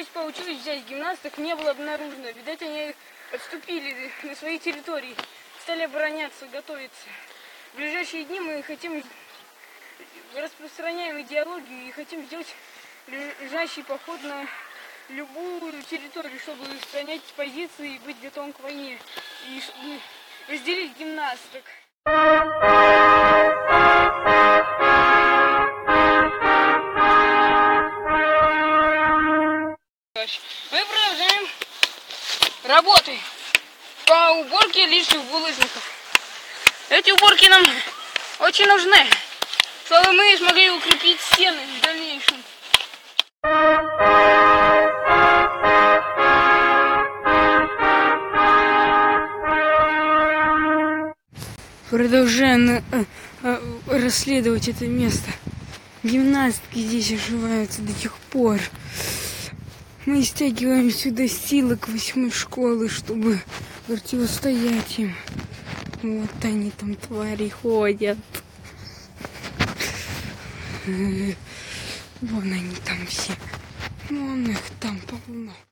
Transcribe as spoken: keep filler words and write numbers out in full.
Шесть получилось взять, гимнасток не было обнаружено. Видать, они отступили на свои территории, стали обороняться, готовиться. В ближайшие дни мы хотим, распространяем идеологию и хотим сделать лежащий поход на любую территорию, чтобы занять позиции и быть готовым к войне. И чтобы разделить гимнасток. Мы продолжаем работы по уборке лишних булыжников. Эти уборки нам очень нужны, чтобы мы смогли укрепить стены в дальнейшем. Продолжаем э, э, расследовать это место. Гимнастки здесь ошиваются до тех пор. Мы стягиваем сюда силы к восьмой школы, чтобы противостоять им. Вот они там, твари, ходят. Вон они там все. Вон их там полно.